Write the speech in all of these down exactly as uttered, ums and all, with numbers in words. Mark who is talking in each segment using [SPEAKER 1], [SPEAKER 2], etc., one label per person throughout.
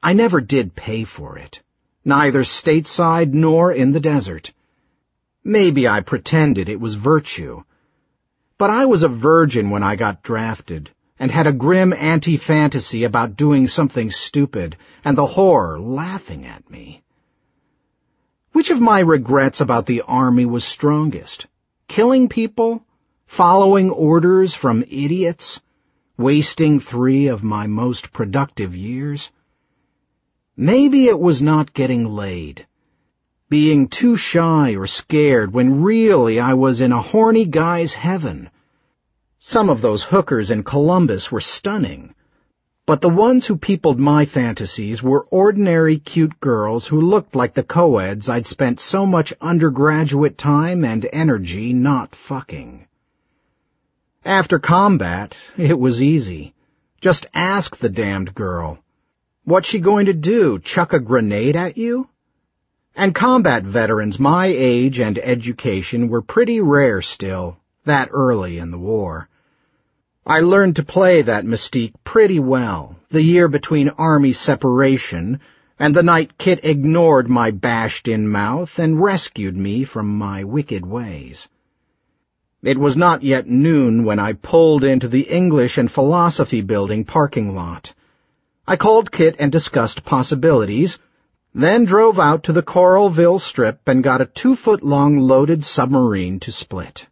[SPEAKER 1] I never did pay for it, neither stateside nor in the desert. Maybe I pretended it was virtue. But I was a virgin when I got drafted, and had a grim anti-fantasy about doing something stupid, and the horror laughing at me. Which of my regrets about the army was strongest? Killing people? Following orders from idiots? Wasting three of my most productive years? Maybe it was not getting laid. Being too shy or scared when really I was in a horny guy's heaven. Some of those hookers in Columbus were stunning, but the ones who peopled my fantasies were ordinary cute girls who looked like the co-eds I'd spent so much undergraduate time and energy not fucking. After combat, it was easy. Just ask the damned girl. What's she going to do, chuck a grenade at you? And combat veterans my age and education were pretty rare still, that early in the war. I learned to play that mystique pretty well, the year between Army separation and the night Kit ignored my bashed-in mouth and rescued me from my wicked ways. It was not yet noon when I pulled into the English and Philosophy Building parking lot. I called Kit and discussed possibilities, then drove out to the Coralville Strip and got a two-foot-long loaded submarine to split.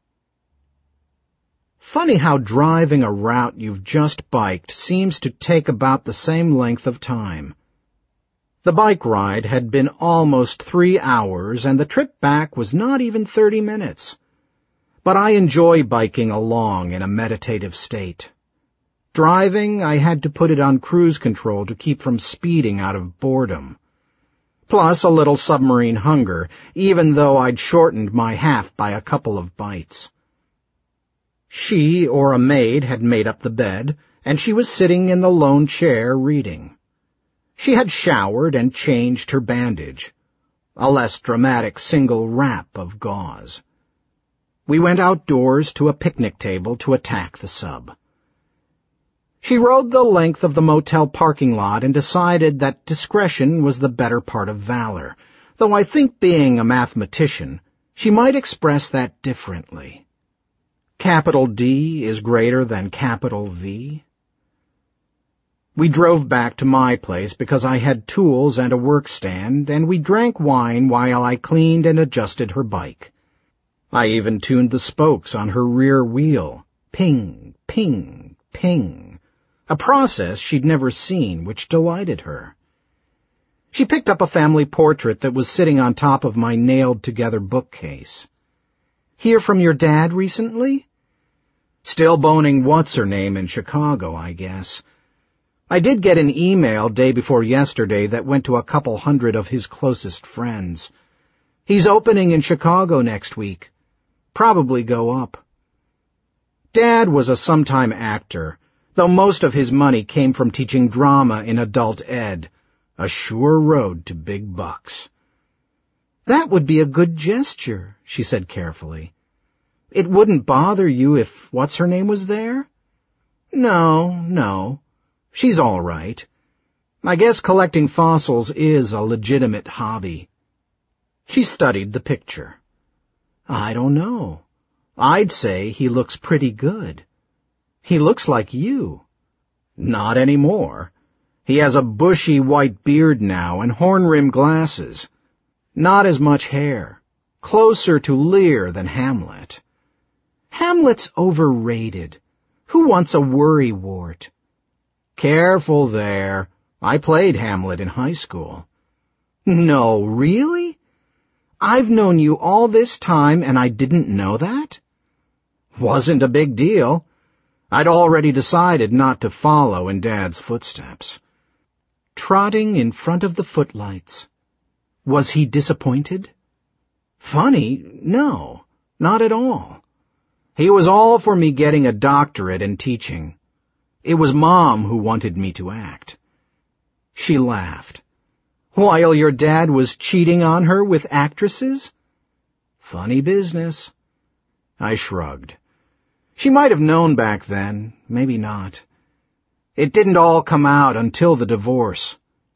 [SPEAKER 1] Funny how driving a route you've just biked seems to take about the same length of time. The bike ride had been almost three hours, and the trip back was not even thirty minutes. But I enjoy biking along in a meditative state. Driving, I had to put it on cruise control to keep from speeding out of boredom. Plus a little submarine hunger, even though I'd shortened my half by a couple of bites. She or a maid had made up the bed, and she was sitting in the lone chair reading. She had showered and changed her bandage, a less dramatic single wrap of gauze. We went outdoors to a picnic table to attack the sub. She rode the length of the motel parking lot and decided that discretion was the better part of valor, though I think being a mathematician, she might express that differently. Capital D is greater than capital V. We drove back to my place because I had tools and a workstand, and we drank wine while I cleaned and adjusted her bike. I even tuned the spokes on her rear wheel. Ping, ping, ping. A process she'd never seen, which delighted her. She picked up a family portrait that was sitting on top of my nailed-together bookcase. Hear from your dad recently? Still boning what's-her-name in Chicago, I guess. I did get an email day before yesterday that went to a couple hundred of his closest friends. He's opening in Chicago next week. Probably go up. Dad was a sometime actor, though most of his money came from teaching drama in adult ed, a sure road to big bucks. That would be a good gesture, she said carefully. It wouldn't bother you if what's-her-name was there? No, no. She's all right. I guess collecting fossils is a legitimate hobby. She studied the picture. I don't know. I'd say he looks pretty good. He looks like you. Not anymore. He has a bushy white beard now and horn-rimmed glasses. Not as much hair. Closer to Lear than Hamlet. Hamlet's overrated. Who wants a worrywart? Careful there. I played Hamlet in high school. No, really? I've known you all this time and I didn't know that? Wasn't a big deal. I'd already decided not to follow in Dad's footsteps. Trotting in front of the footlights. Was he disappointed? Funny, no, not at all. He was all for me getting a doctorate and teaching. It was Mom who wanted me to act. She laughed. While your dad was cheating on her with actresses? Funny business. I shrugged. She might have known back then, maybe not. It didn't all come out until the divorce.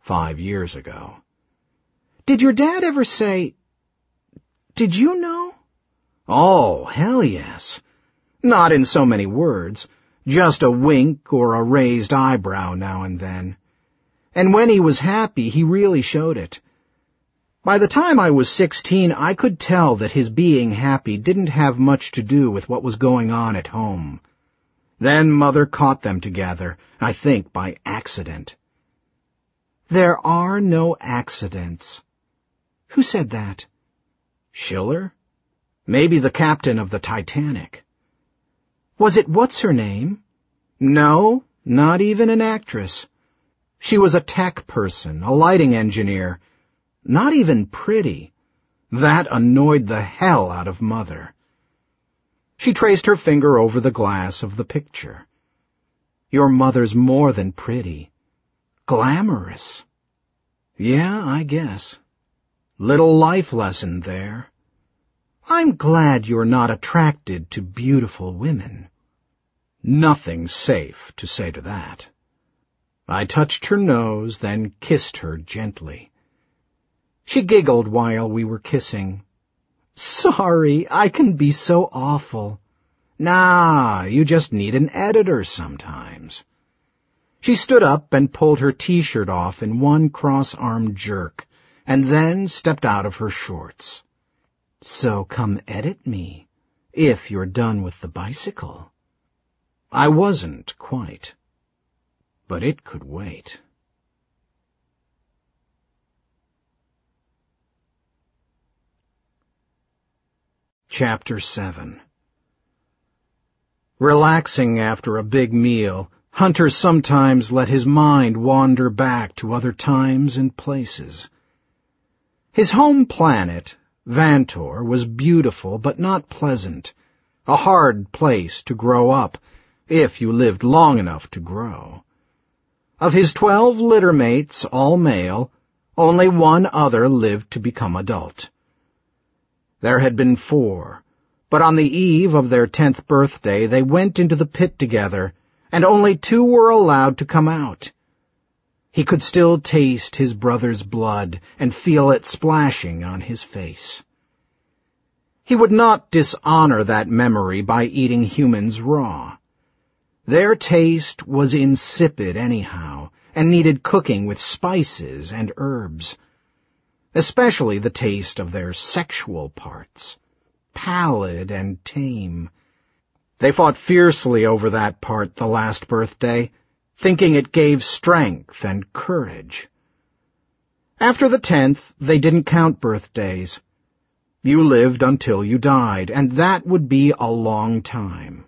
[SPEAKER 1] five years ago. Did your dad ever say, "Did you know?" Oh, hell yes. Not in so many words, just a wink or a raised eyebrow now and then. And when he was happy, he really showed it. By the time I was sixteen, I could tell that his being happy didn't have much to do with what was going on at home. Then Mother caught them together, I think by accident. There are no accidents. Who said that? Schiller? Maybe the captain of the Titanic. Was it what's-her-name? No, not even an actress. She was a tech person, a lighting engineer. Not even pretty. That annoyed the hell out of Mother. She traced her finger over the glass of the picture. Your mother's more than pretty. Glamorous. Yeah, I guess. Little life lesson there. I'm glad you're not attracted to beautiful women. Nothing safe to say to that. I touched her nose, then kissed her gently. She giggled while we were kissing. Sorry, I can be so awful. Nah, you just need an editor sometimes. She stood up and pulled her t-shirt off in one cross-armed jerk, and then stepped out of her shorts. So come edit me, if you're done with the bicycle. I wasn't quite, but it could wait. Chapter seven. Relaxing after a big meal, Hunter sometimes let his mind wander back to other times and places. His home planet, Vantor, was beautiful but not pleasant, a hard place to grow up, if you lived long enough to grow. Of his twelve littermates, all male, only one other lived to become adult. There had been four, but on the eve of their tenth birthday they went into the pit together, and only two were allowed to come out. He could still taste his brother's blood and feel it splashing on his face. He would not dishonor that memory by eating humans raw. Their taste was insipid anyhow, and needed cooking with spices and herbs. Especially the taste of their sexual parts, pallid and tame. They fought fiercely over that part the last birthday, thinking it gave strength and courage. After the tenth, they didn't count birthdays. You lived until you died, and that would be a long time.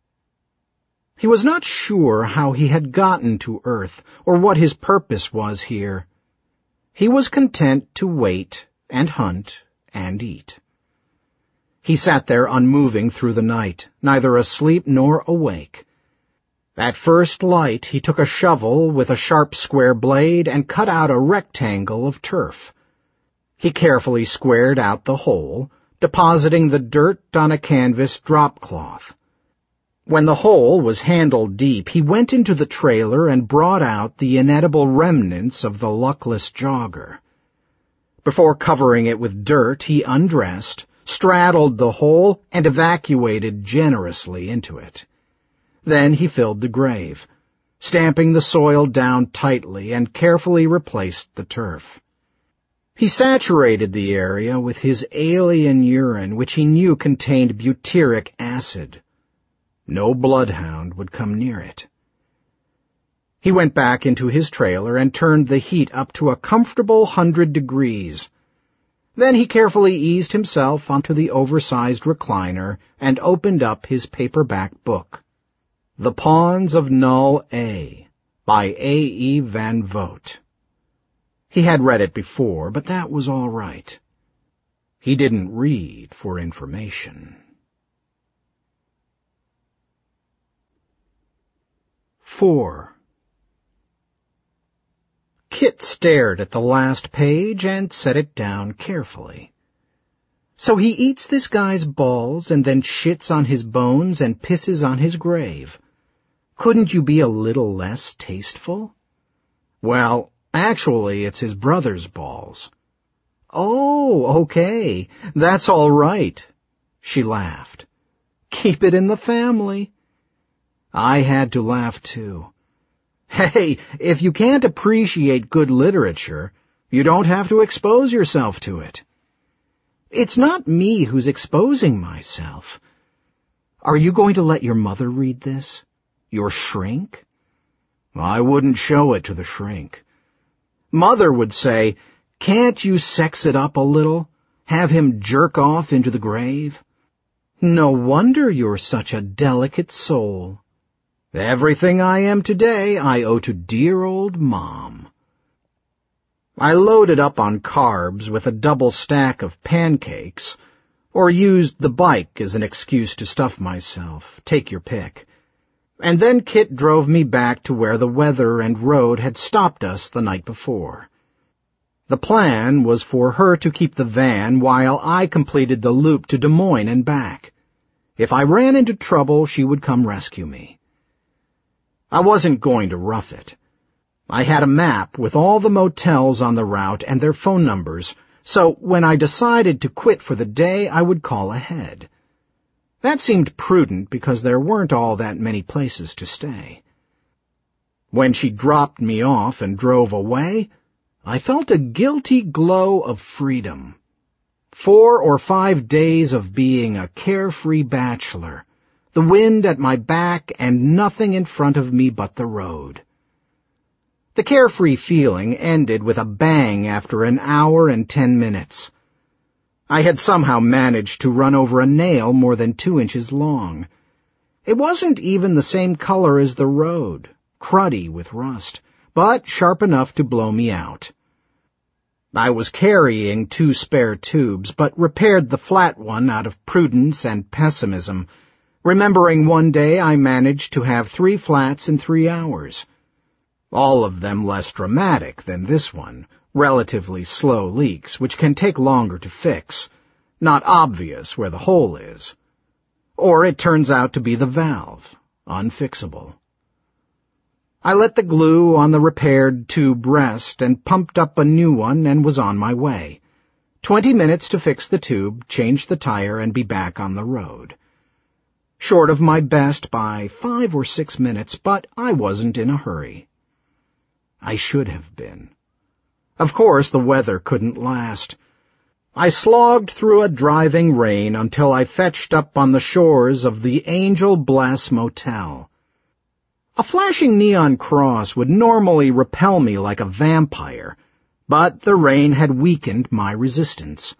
[SPEAKER 1] He was not sure how he had gotten to Earth, or what his purpose was here. He was content to wait and hunt and eat. He sat there unmoving through the night, neither asleep nor awake. At first light he took a shovel with a sharp square blade and cut out a rectangle of turf. He carefully squared out the hole, depositing the dirt on a canvas drop cloth. When the hole was handle deep, he went into the trailer and brought out the inedible remnants of the luckless jogger. Before covering it with dirt, he undressed, straddled the hole, and evacuated generously into it. Then he filled the grave, stamping the soil down tightly, and carefully replaced the turf. He saturated the area with his alien urine, which he knew contained butyric acid. No bloodhound would come near it. He went back into his trailer and turned the heat up to a comfortable hundred degrees. Then he carefully eased himself onto the oversized recliner and opened up his paperback book. The Pawns of Null A, by A E Van Vogt. He had read it before, but that was all right. He didn't read for information. Four. Kit stared at the last page and set it down carefully. So he eats this guy's balls and then shits on his bones and pisses on his grave. Couldn't you be a little less tasteful? Well, Actually, it's his brother's balls. Oh, okay. That's all right. She laughed. Keep it in the family. I had to laugh too. Hey, if you can't appreciate good literature, you don't have to expose yourself to it. It's not me who's exposing myself. Are you going to let your mother read this? Your shrink? I wouldn't show it to the shrink. Mother would say, "Can't you sex it up a little? Have him jerk off into the grave?" No wonder you're such a delicate soul. Everything I am today I owe to dear old Mom. I loaded up on carbs with a double stack of pancakes, or used the bike as an excuse to stuff myself, take your pick. And then Kit drove me back to where the weather and road had stopped us the night before. The plan was for her to keep the van while I completed the loop to Des Moines and back. If I ran into trouble, she would come rescue me. I wasn't going to rough it. I had a map with all the motels on the route and their phone numbers, so when I decided to quit for the day, I would call ahead. That seemed prudent because there weren't all that many places to stay. When she dropped me off and drove away, I felt a guilty glow of freedom. Four or five days of being a carefree bachelor, the wind at my back and nothing in front of me but the road. The carefree feeling ended with a bang after an hour and ten minutes. I had somehow managed to run over a nail more than two inches long. It wasn't even the same color as the road, cruddy with rust, but sharp enough to blow me out. I was carrying two spare tubes, but repaired the flat one out of prudence and pessimism, remembering one day I managed to have three flats in three hours. All of them less dramatic than this one, relatively slow leaks which can take longer to fix, not obvious where the hole is. Or it turns out to be the valve, unfixable. I let the glue on the repaired tube rest and pumped up a new one and was on my way. Twenty minutes to fix the tube, change the tire, and be back on the road. Short of my best by five or six minutes, but I wasn't in a hurry. I should have been. Of course, the weather couldn't last. I slogged through a driving rain until I fetched up on the shores of the Angel Bless Motel. A flashing neon cross would normally repel me like a vampire, but the rain had weakened my resistance.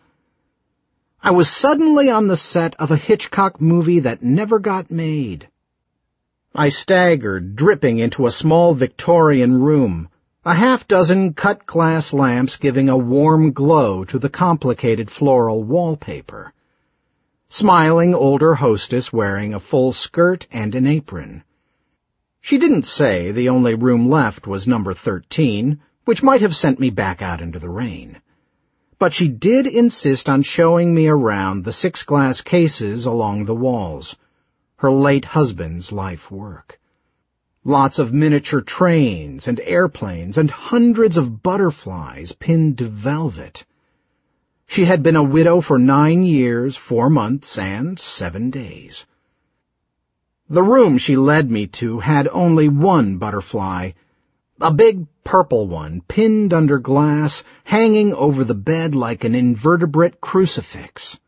[SPEAKER 1] I was suddenly on the set of a Hitchcock movie that never got made. I staggered, dripping into a small Victorian room, a half-dozen cut-glass lamps giving a warm glow to the complicated floral wallpaper. Smiling older hostess wearing a full skirt and an apron. She didn't say the only room left was number thirteen, which might have sent me back out into the rain. But she did insist on showing me around the six glass cases along the walls, her late husband's life work. Lots of miniature trains and airplanes and hundreds of butterflies pinned to velvet. She had been a widow for nine years, four months, and seven days. The room she led me to had only one butterfly, a big purple one pinned under glass, hanging over the bed like an invertebrate crucifix.